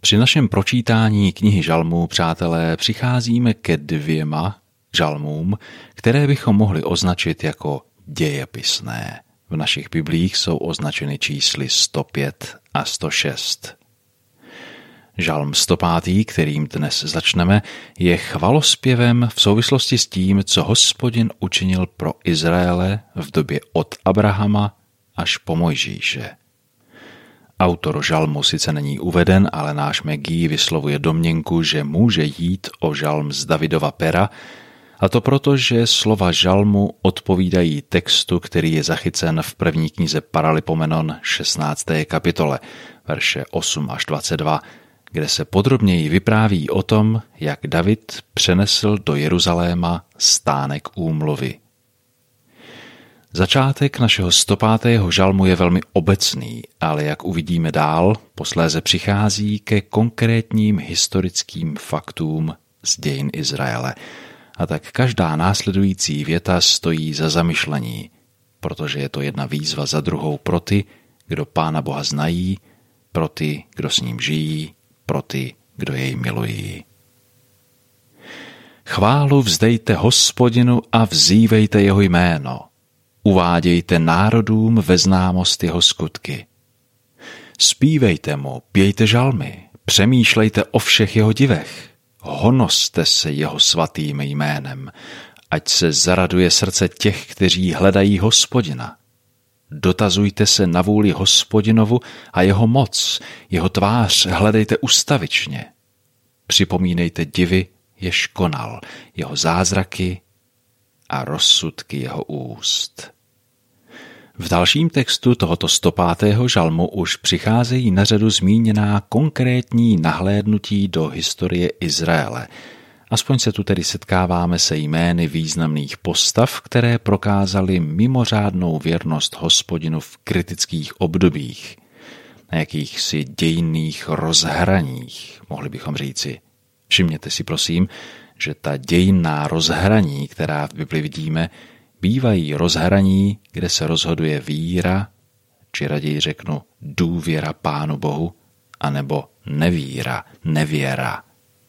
Při našem pročítání knihy žalmů, přátelé, přicházíme ke 2 žalmům, které bychom mohli označit jako dějepisné. V našich biblích jsou označeny čísly 105 a 106. Žalm 105., kterým dnes začneme, je chvalospěvem v souvislosti s tím, co Hospodin učinil pro Izraele v době od Abrahama až po Mojžíše. Autor žalmu sice není uveden, ale náš Megí vyslovuje domněnku, že může jít o žalm z Davidova pera, a to proto, že slova žalmu odpovídají textu, který je zachycen v první knize Paralipomenon 16. kapitole, verše 8 až 22, kde se podrobněji vypráví o tom, jak David přenesl do Jeruzaléma stánek úmluvy. Začátek našeho 105. žalmu je velmi obecný, ale jak uvidíme dál, posléze přichází ke konkrétním historickým faktům z dějin Izraele. A tak každá následující věta stojí za zamyšlení, protože je to jedna výzva za druhou pro ty, kdo Pána Boha znají, pro ty, kdo s ním žijí, pro ty, kdo jej milují. Chválu vzdejte Hospodinu a vzývejte jeho jméno. Uvádějte národům ve známost jeho skutky. Zpívejte mu, pějte žalmy, přemýšlejte o všech jeho divech. Honoste se jeho svatým jménem, ať se zaraduje srdce těch, kteří hledají Hospodina. Dotazujte se na vůli Hospodinovu a jeho moc, jeho tvář hledejte ustavičně. Připomínejte divy, jež konal, jeho zázraky a rozsudky jeho úst. V dalším textu tohoto 105. žalmu už přicházejí na řadu zmíněná konkrétní nahlédnutí do historie Izraele. Aspoň se tu tedy setkáváme se jmény významných postav, které prokázaly mimořádnou věrnost Hospodinu v kritických obdobích, na jakýchsi dějinných rozhraních, mohli bychom říci. Všimněte si prosím, že ta dějinná rozhraní, která v Bibli vidíme, bývají rozhraní, kde se rozhoduje víra, či raději řeknu důvěra Pánu Bohu, anebo nevíra, nevěra.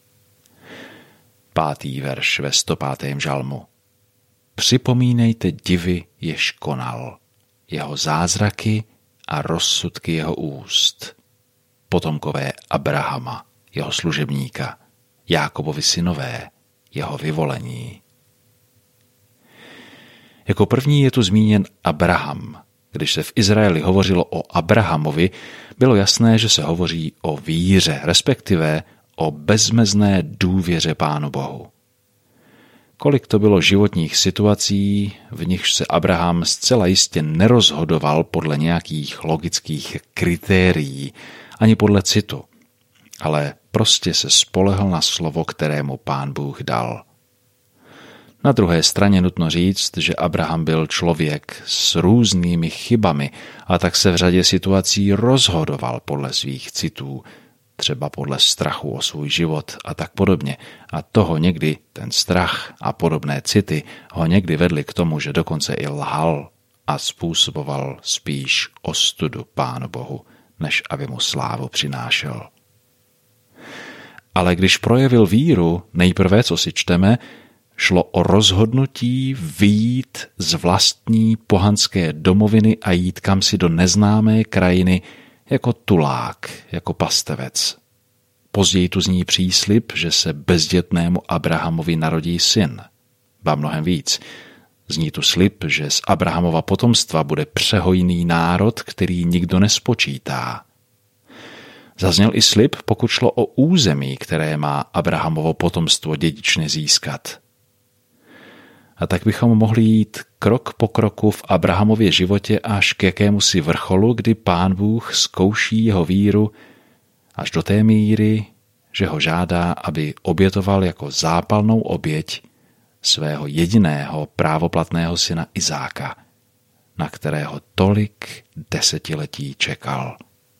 5. verš ve 105. žalmu. Připomínejte divy, jež konal, jeho zázraky a rozsudky jeho úst. Potomkové Abrahama, jeho služebníka, Jákobovi synové, jeho vyvolení. Jako první je tu zmíněn Abraham. Když se v Izraeli hovořilo o Abrahamovi, bylo jasné, že se hovoří o víře, respektive o bezmezné důvěře Pánu Bohu. Kolik to bylo životních situací, v nichž se Abraham zcela jistě nerozhodoval podle nějakých logických kritérií, ani podle citu, ale prostě se spolehl na slovo, kterému Pán Bůh dal. Na druhé straně nutno říct, že Abraham byl člověk s různými chybami a tak se v řadě situací rozhodoval podle svých citů, třeba podle strachu o svůj život a tak podobně. A toho někdy, ten strach a podobné city, ho někdy vedli k tomu, že dokonce i lhal a způsoboval spíš ostudu Pánu Bohu, než aby mu slávu přinášel. Ale když projevil víru, nejprve, co si čteme, šlo o rozhodnutí vyjít z vlastní pohanské domoviny a jít kamsi do neznámé krajiny jako tulák, jako pastevec. Později tu zní příslib, že se bezdětnému Abrahamovi narodí syn. Ba mnohem víc. Zní tu slib, že z Abrahamova potomstva bude přehojný národ, který nikdo nespočítá. Zazněl i slib, pokud šlo o území, které má Abrahamovo potomstvo dědičně získat. A tak bychom mohli jít krok po kroku v Abrahamově životě až k jakémusi vrcholu, kdy Pán Bůh zkouší jeho víru až do té míry, že ho žádá, aby obětoval jako zápalnou oběť svého jediného právoplatného syna Izáka, na kterého tolik desetiletí čekal.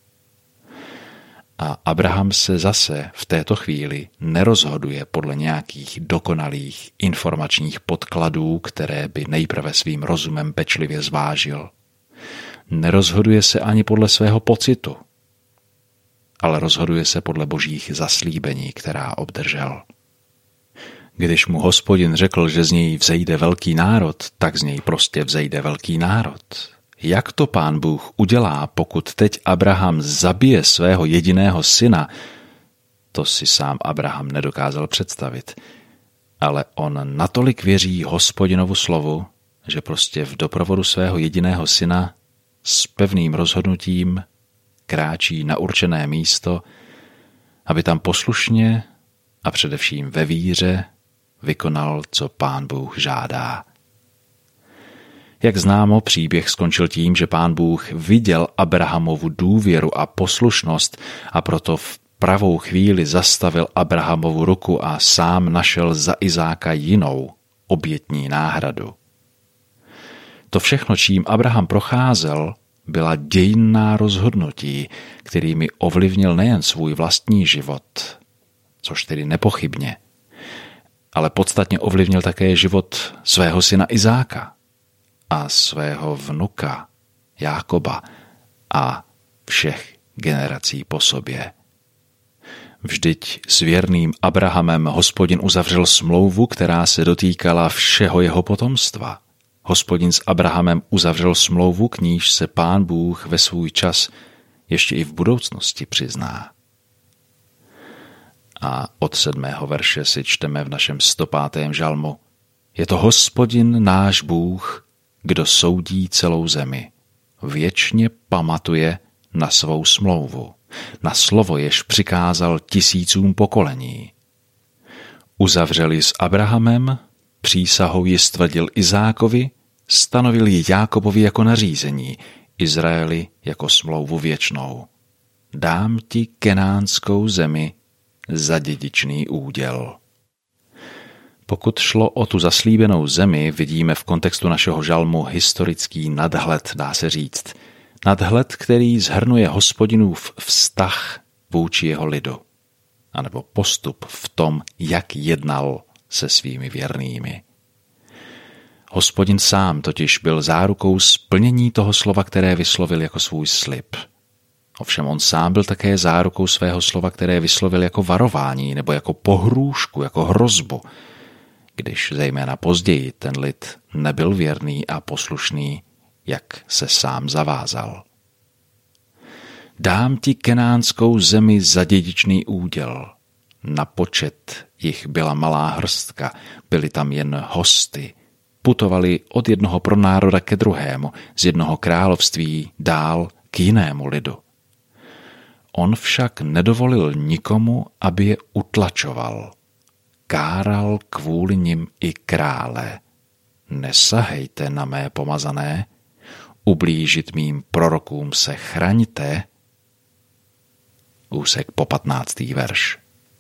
A Abraham se zase v této chvíli nerozhoduje podle nějakých dokonalých informačních podkladů, které by nejprve svým rozumem pečlivě zvážil. Nerozhoduje se ani podle svého pocitu. ale rozhoduje se podle božích zaslíbení, která obdržel. Když mu Hospodin řekl, že z něj vzejde velký národ, tak z něj prostě vzejde velký národ. Jak to Pán Bůh udělá, pokud teď Abraham zabije svého jediného syna, to si sám Abraham nedokázal představit. Ale on natolik věří Hospodinovu slovu, že prostě v doprovodu svého jediného syna s pevným rozhodnutím kráčí na určené místo, aby tam poslušně a především ve víře vykonal, co Pán Bůh žádá. Jak známo, příběh skončil tím, že Pán Bůh viděl Abrahamovu důvěru a poslušnost a proto v pravou chvíli zastavil Abrahamovu ruku a sám našel za Izáka jinou obětní náhradu. To všechno, čím Abraham procházel, byla dějinná rozhodnutí, kterými ovlivnil nejen svůj vlastní život, což tedy nepochybně, ale podstatně ovlivnil také život svého syna Izáka a svého vnuka Jákoba a všech generací po sobě. Vždyť s věrným Abrahamem Hospodin uzavřel smlouvu, která se dotýkala všeho jeho potomstva. Hospodin s Abrahamem uzavřel smlouvu, k níž se Pán Bůh ve svůj čas ještě i v budoucnosti přizná. A od 7. verše si čteme v našem 105. žalmu: Je to Hospodin náš Bůh, kdo soudí celou zemi. Věčně pamatuje na svou smlouvu, na slovo, jež přikázal tisícům pokolení. Uzavřel ji s Abrahamem, přísahou ji stvrdil Izákovi, stanovil ji Jákobovi jako nařízení, Izraeli jako smlouvu věčnou. Dám ti kenánskou zemi za dědičný úděl. Pokud šlo o tu zaslíbenou zemi, vidíme v kontextu našeho žalmu historický nadhled, dá se říct. Nadhled, který shrnuje Hospodinův vztah vůči jeho lidu, anebo postup v tom, jak jednal se svými věrnými. Hospodin sám totiž byl zárukou splnění toho slova, které vyslovil jako svůj slib. Ovšem on sám byl také zárukou svého slova, které vyslovil jako varování nebo jako pohrůžku, jako hrozbu, když zejména později ten lid nebyl věrný a poslušný, jak se sám zavázal. Dám ti kenánskou zemi za dědičný úděl. Na počet jich byla malá hrstka, byli tam jen hosty. Putovali od jednoho pronároda ke druhému, z jednoho království dál k jinému lidu. On však nedovolil nikomu, aby je utlačoval. Káral kvůli nim i krále. Nesahejte na mé pomazané, ublížit mým prorokům se chraňte. Úsek po 15. verš.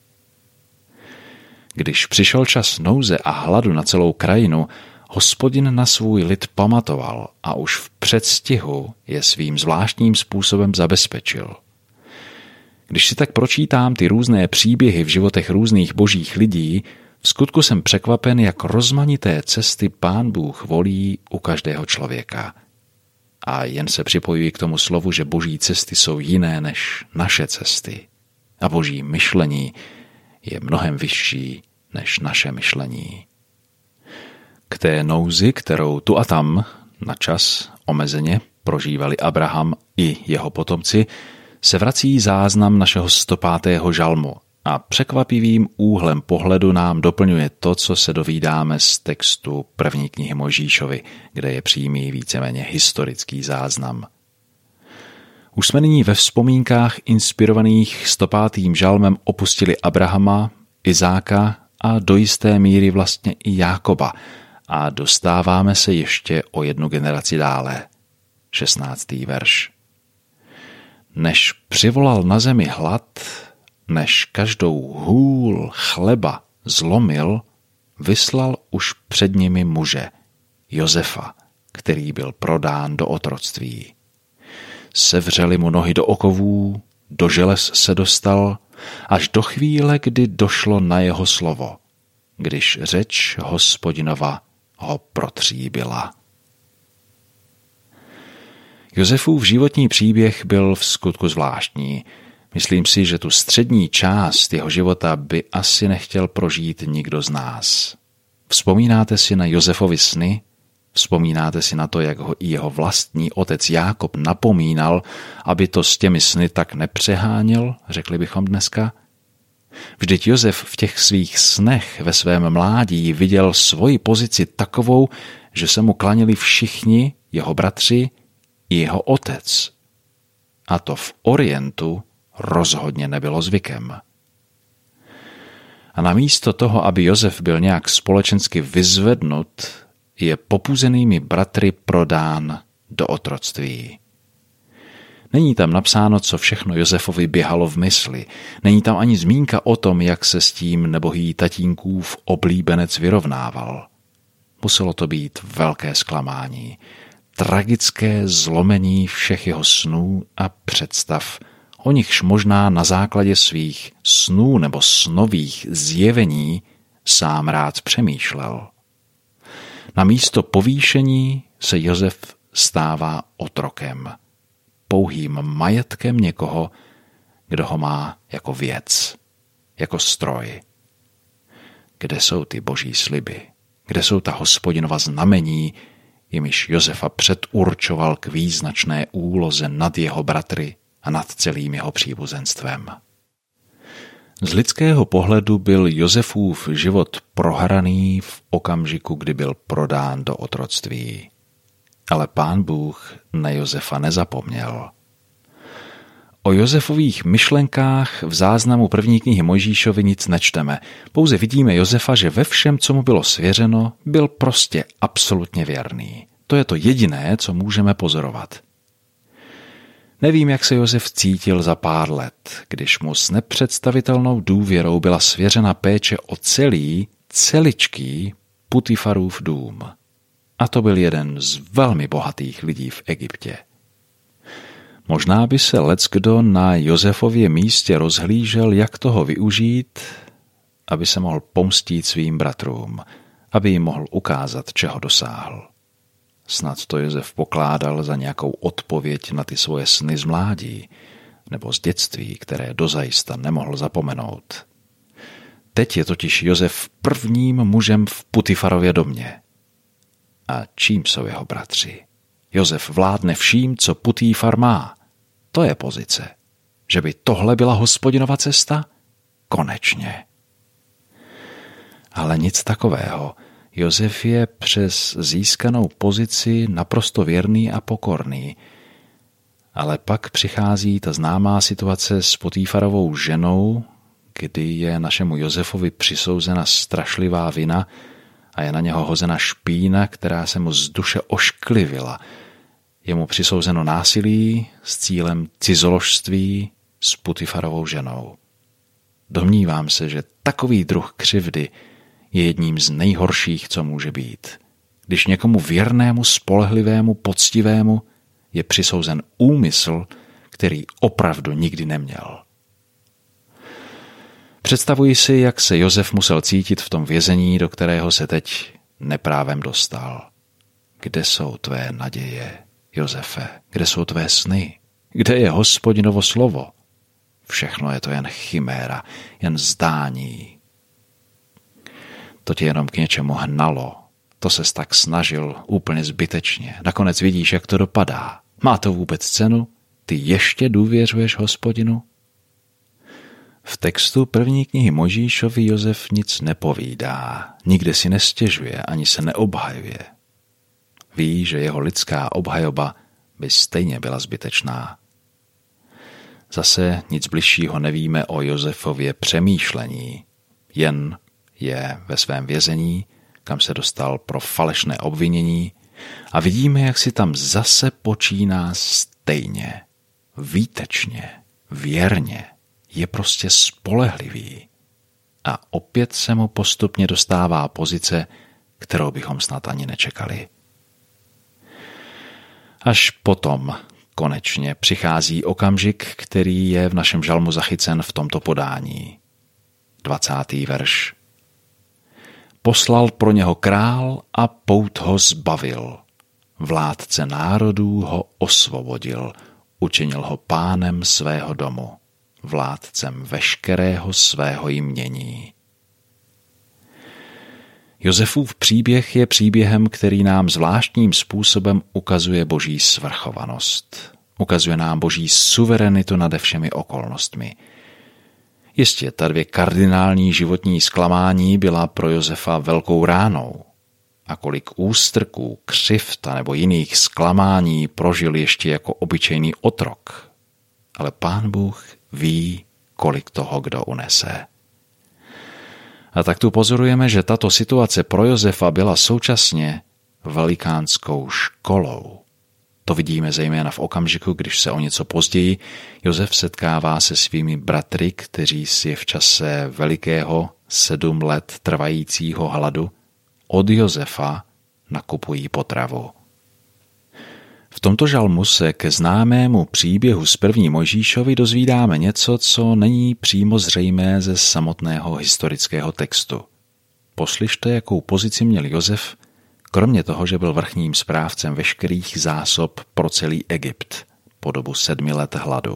Když přišel čas nouze a hladu na celou krajinu, Hospodin na svůj lid pamatoval a už v předstihu je svým zvláštním způsobem zabezpečil. Když si tak pročítám ty různé příběhy v životech různých božích lidí, v skutku jsem překvapen, jak rozmanité cesty Pán Bůh volí u každého člověka. A jen se připojuji k tomu slovu, že boží cesty jsou jiné než naše cesty. A boží myšlení je mnohem vyšší než naše myšlení. K té nouzi, kterou tu a tam na čas omezeně prožívali Abraham i jeho potomci, se vrací záznam našeho 105. žalmu a překvapivým úhlem pohledu nám doplňuje to, co se dovídáme z textu první knihy Mojžíšovi, kde je přímý víceméně historický záznam. Už jsme nyní ve vzpomínkách inspirovaných 105. žalmem opustili Abrahama, Izáka a do jisté míry vlastně i Jákoba a dostáváme se ještě o jednu generaci dále. 16. verš. Než přivolal na zemi hlad, než každou hůl chleba zlomil, vyslal už před nimi muže, Josefa, který byl prodán do otroctví. Sevřeli mu nohy do okovů, do želez se dostal, až do chvíle, kdy došlo na jeho slovo, když řeč Hospodinova ho protříbila. Josefův životní příběh byl v skutku zvláštní. Myslím si, že tu střední část jeho života by asi nechtěl prožít nikdo z nás. Vzpomínáte si na Josefovy sny? Vzpomínáte si na to, jak ho i jeho vlastní otec Jákob napomínal, aby to s těmi sny tak nepřeháněl, řekli bychom dneska? Vždyť Josef v těch svých snech ve svém mládí viděl svoji pozici takovou, že se mu klanili všichni, jeho bratři i jeho otec. A to v Orientu rozhodně nebylo zvykem. A namísto toho, aby Josef byl nějak společensky vyzvednut, je popuzenými bratry prodán do otroctví. Není tam napsáno, co všechno Josefovi běhalo v mysli. Není tam ani zmínka o tom, jak se s tím nebohý tatínkův oblíbenec vyrovnával. Muselo to být velké zklamání, tragické zlomení všech jeho snů a představ, o nichž možná na základě svých snů nebo snových zjevení sám rád přemýšlel. Na místo povýšení se Josef stává otrokem, pouhým majetkem někoho, kdo ho má jako věc, jako stroj. Kde jsou ty boží sliby? Kde jsou ta Hospodinova znamení, jimiž Josefa předurčoval k význačné úloze nad jeho bratry a nad celým jeho příbuzenstvem? Z lidského pohledu byl Josefův život prohraný v okamžiku, kdy byl prodán do otroctví. Ale Pán Bůh na Josefa nezapomněl. O Josefových myšlenkách v záznamu první knihy Mojžíšovi nic nečteme. Pouze vidíme Josefa, že ve všem, co mu bylo svěřeno, byl prostě absolutně věrný. To je to jediné, co můžeme pozorovat. Nevím, jak se Josef cítil za pár let, když mu s nepředstavitelnou důvěrou byla svěřena péče o celičký Putifarův dům. A to byl jeden z velmi bohatých lidí v Egyptě. Možná by se leckdo na Josefově místě rozhlížel, jak toho využít, aby se mohl pomstít svým bratrům, aby jim mohl ukázat, čeho dosáhl. Snad to Josef pokládal za nějakou odpověď na ty svoje sny z mládí nebo z dětství, které dozajista nemohl zapomenout. Teď je totiž Josef prvním mužem v Putifarově domě. A čím jsou jeho bratři? Josef vládne vším, co Putifar má. To je pozice. Že by tohle byla Hospodinova cesta? Konečně. Ale nic takového. Josef je přes získanou pozici naprosto věrný a pokorný. Ale pak přichází ta známá situace s Potifarovou ženou, kdy je našemu Josefovi přisouzena strašlivá vina a je na něho hozena špína, která se mu z duše ošklivila. Je mu přisouzeno násilí s cílem cizoložství s Putifarovou ženou. Domnívám se, že takový druh křivdy je jedním z nejhorších, co může být. Když někomu věrnému, spolehlivému, poctivému je přisouzen úmysl, který opravdu nikdy neměl. Představuji si, jak se Josef musel cítit v tom vězení, do kterého se teď neprávem dostal. Kde jsou tvé naděje, Josefe? Kde jsou tvé sny? Kde je Hospodinovo slovo? Všechno je to jen chiméra, jen zdání. To tě jenom k něčemu hnalo. To ses tak snažil úplně zbytečně. Nakonec vidíš, jak to dopadá. Má to vůbec cenu? Ty ještě důvěřuješ Hospodinu? V textu první knihy Mojžíšovi Josef nic nepovídá, nikde si nestěžuje, ani se neobhajuje. Ví, že jeho lidská obhajoba by stejně byla zbytečná. Zase nic bližšího nevíme o Josefově přemýšlení, jen je ve svém vězení, kam se dostal pro falešné obvinění, a vidíme, jak si tam zase počíná stejně, výtečně, věrně. Je prostě spolehlivý a opět se mu postupně dostává pozice, kterou bychom snad ani nečekali. Až potom konečně přichází okamžik, který je v našem žalmu zachycen v tomto podání. 20. verš. Poslal pro něho král a pout ho zbavil. Vládce národů ho osvobodil, učinil ho pánem svého domu. vládcem veškerého svého jmění. Josefův příběh je příběhem, který nám zvláštním způsobem ukazuje Boží svrchovanost. Ukazuje nám Boží suverenitu nade všemi okolnostmi. Jistě, ta 2 kardinální životní zklamání byla pro Josefa velkou ránou. A kolik ústrků, křivt a nebo jiných zklamání prožil ještě jako obyčejný otrok. Ale Pán Bůh ví, kolik toho kdo unese. A tak tu pozorujeme, že tato situace pro Josefa byla současně velikánskou školou. To vidíme zejména v okamžiku, když se o něco později Josef setkává se svými bratry, kteří si v čase velikého 7 let trvajícího hladu od Josefa nakupují potravu. V tomto žalmu se ke známému příběhu z 1. Mojžíšovi dozvídáme něco, co není přímo zřejmé ze samotného historického textu. Poslyšte, jakou pozici měl Josef, kromě toho, že byl vrchním správcem veškerých zásob pro celý Egypt po dobu 7 let hladu.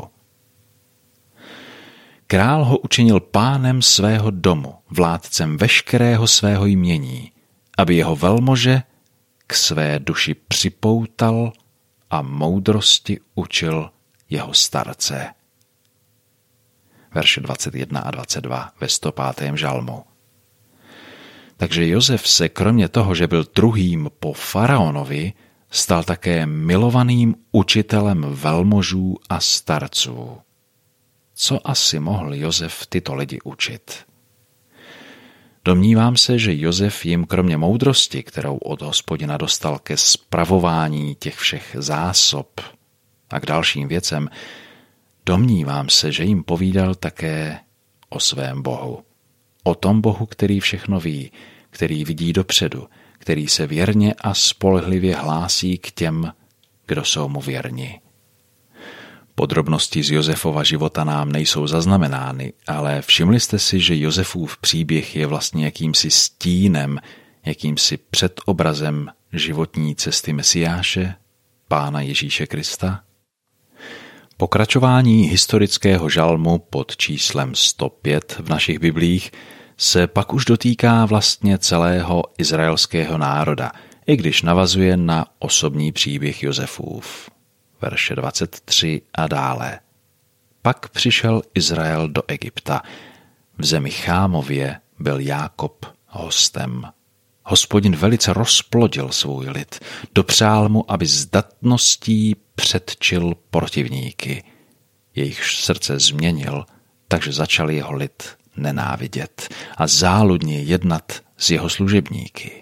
Král ho učinil pánem svého domu, vládcem veškerého svého jmění, aby jeho velmože k své duši připoutal a moudrosti učil jeho starce. Verše 21 a 22 ve 105. žalmu. Takže Josef se kromě toho, že byl druhým po faraonovi, stal také milovaným učitelem velmožů a starců. Co asi mohl Josef tyto lidi učit? Domnívám se, že Josef jim kromě moudrosti, kterou od Hospodina dostal ke spravování těch všech zásob a k dalším věcem, domnívám se, že jim povídal také o svém Bohu. O tom Bohu, který všechno ví, který vidí dopředu, který se věrně a spolehlivě hlásí k těm, kdo jsou mu věrni. Podrobnosti z Josefova života nám nejsou zaznamenány, ale všimli jste si, že Josefův příběh je vlastně jakýmsi stínem, jakýmsi předobrazem životní cesty Mesiáše, Pána Ježíše Krista? Pokračování historického žalmu pod číslem 105 v našich biblích se pak už dotýká vlastně celého izraelského národa, i když navazuje na osobní příběh Josefův. Verše 23 a dále. Pak přišel Izrael do Egypta. V zemi Chámově byl Jákob hostem. Hospodin velice rozplodil svůj lid. Dopřál mu, aby zdatností předčil protivníky. Jejich srdce změnil, takže začal jeho lid nenávidět a záludně jednat s jeho služebníky.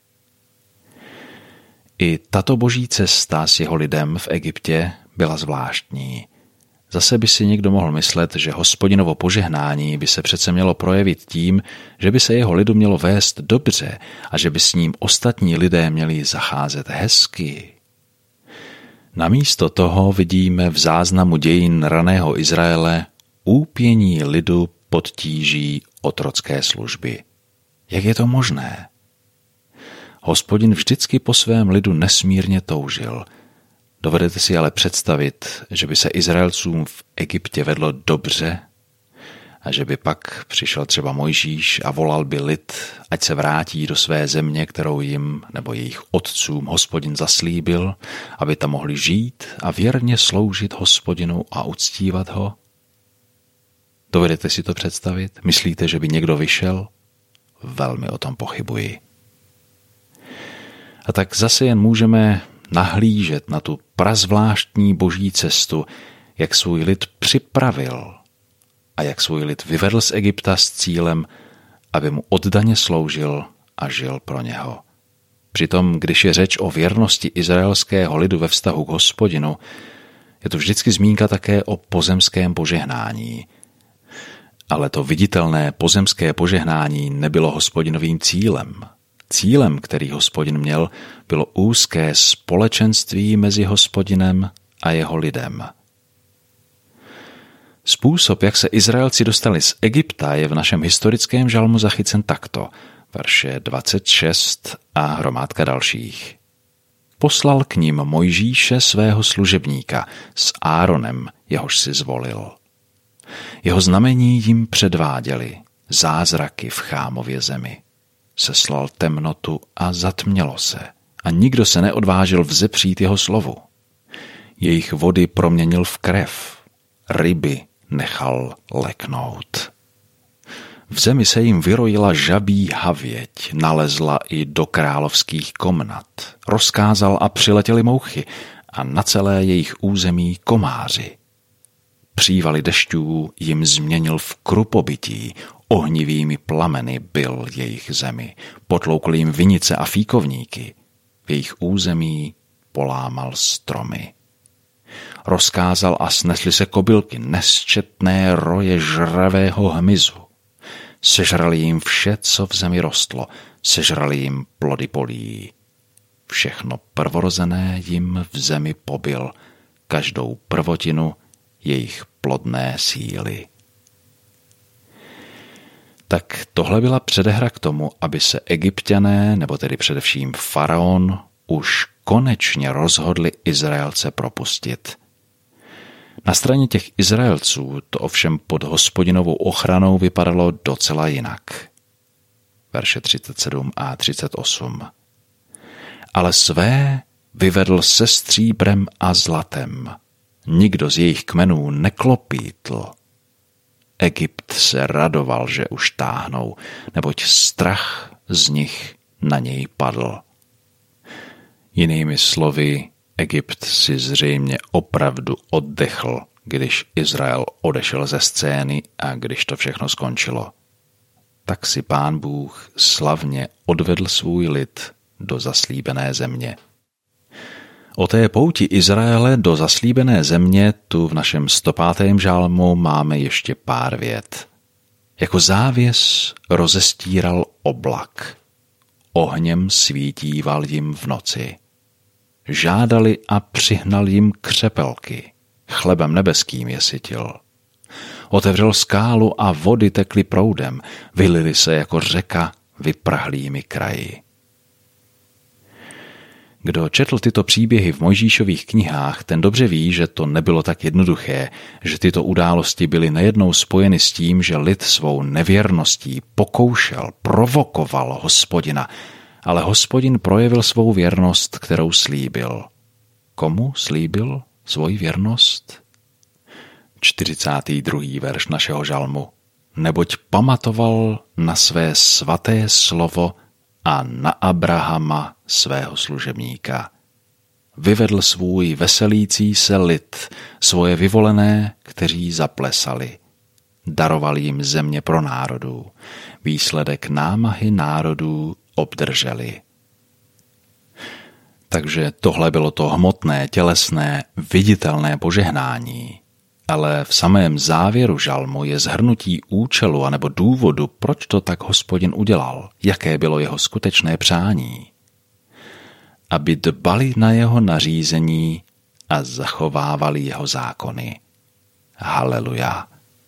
I tato boží cesta s jeho lidem v Egyptě byla zvláštní. Zase by si někdo mohl myslet, že Hospodinovo požehnání by se přece mělo projevit tím, že by se jeho lidu mělo vést dobře a že by s ním ostatní lidé měli zacházet hezky. Namísto toho vidíme v záznamu dějin raného Izraele úpění lidu pod tíží otrocké služby. Jak je to možné? Hospodin vždycky po svém lidu nesmírně toužil. Dovedete si ale představit, že by se Izraelcům v Egyptě vedlo dobře a že by pak přišel třeba Mojžíš a volal by lid, ať se vrátí do své země, kterou jim nebo jejich otcům Hospodin zaslíbil, aby tam mohli žít a věrně sloužit Hospodinu a uctívat ho? Dovedete si to představit? Myslíte, že by někdo vyšel? Velmi o tom pochybuji. A tak zase jen můžeme nahlížet na tu prazvláštní boží cestu, jak svůj lid připravil a jak svůj lid vyvedl z Egypta s cílem, aby mu oddaně sloužil a žil pro něho. Přitom, když je řeč o věrnosti izraelského lidu ve vztahu k Hospodinu, je to vždycky zmínka také o pozemském požehnání. Ale to viditelné pozemské požehnání nebylo Hospodinovým cílem. Cílem, který Hospodin měl, bylo úzké společenství mezi Hospodinem a jeho lidem. Způsob, jak se Izraelci dostali z Egypta, je v našem historickém žalmu zachycen takto, verše 26 a hromádka dalších. Poslal k nim Mojžíše svého služebníka s Áronem, jehož si zvolil. Jeho znamení jim předváděli, zázraky v Chámově zemi. Seslal temnotu a zatmělo se, a nikdo se neodvážil vzepřít jeho slovu. Jejich vody proměnil v krev, ryby nechal leknout. V zemi se jim vyrojila žabí havěť, nalezla i do královských komnat. Rozkázal a přiletěly mouchy a na celé jejich území komáři. Přívaly dešťů jim změnil v krupobytí, ohnivými plameny byl jejich zemi, potloukl jim vinice a fíkovníky, v jejich území polámal stromy. Rozkázal a snesly se kobylky, nesčetné roje žravého hmyzu. Sežrali jim vše, co v zemi rostlo, sežrali jim plody polí. Všechno prvorozené jim v zemi pobil, každou prvotinu jejich plodné síly. Tak tohle byla předehra k tomu, aby se Egypťané, nebo tedy především faraon, už konečně rozhodli Izraelce propustit. Na straně těch Izraelců to ovšem pod Hospodinovou ochranou vypadalo docela jinak. Verše 37 a 38. Ale své vyvedl se stříbrem a zlatem. Nikdo z jejich kmenů neklopítl. Egypt se radoval, že už táhnou, neboť strach z nich na něj padl. Jinými slovy, Egypt si zřejmě opravdu oddechl, když Izrael odešel ze scény a když to všechno skončilo. Tak si Pán Bůh slavně odvedl svůj lid do zaslíbené země. O té pouti Izraele do zaslíbené země tu v našem 105. žalmu máme ještě pár vět. Jako závěs rozestíral oblak. Ohněm svítíval jim v noci. Žádali a přihnal jim křepelky. Chlebem nebeským je sytil. Otevřel skálu a vody tekly proudem. Vylily se jako řeka vyprahlými kraji. Kdo četl tyto příběhy v Mojžíšových knihách, ten dobře ví, že to nebylo tak jednoduché, že tyto události byly nejednou spojeny s tím, že lid svou nevěrností pokoušel, provokoval Hospodina, ale Hospodin projevil svou věrnost, kterou slíbil. Komu slíbil svoji věrnost? 42. verš našeho žalmu. Neboť pamatoval na své svaté slovo a na Abrahama svého služebníka. Vyvedl svůj veselící se lid, svoje vyvolené, kteří zaplesali. Daroval jim země pro národů. Výsledek námahy národů obdrželi. Takže tohle bylo to hmotné, tělesné, viditelné požehnání. Ale v samém závěru žalmu je shrnutí účelu anebo důvodu, proč to tak Hospodin udělal, jaké bylo jeho skutečné přání. Aby dbali na jeho nařízení a zachovávali jeho zákony. Haleluja.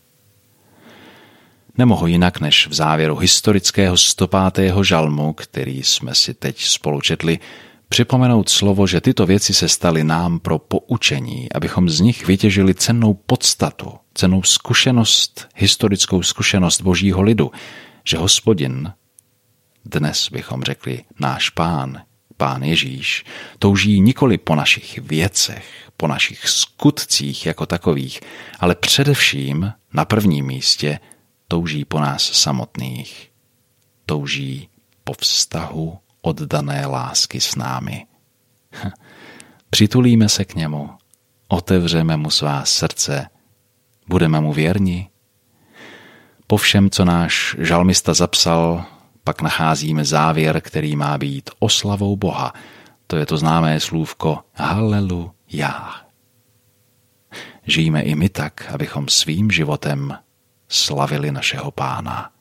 Nemohu jinak než v závěru historického 105. žalmu, který jsme si teď spolu četli, připomenout slovo, že tyto věci se staly nám pro poučení, abychom z nich vytěžili cennou podstatu, cennou zkušenost, historickou zkušenost Božího lidu, že Hospodin, dnes bychom řekli náš Pán, Pán Ježíš, touží nikoli po našich věcech, po našich skutcích jako takových, ale především na prvním místě touží po nás samotných. Touží po vztahu oddané lásky s námi. Přitulíme se k němu, otevřeme mu svá srdce, budeme mu věrni. Po všem, co náš žalmista zapsal, pak nacházíme závěr, který má být oslavou Boha. To je to známé slůvko haleluja. Žijeme i my tak, abychom svým životem slavili našeho Pána.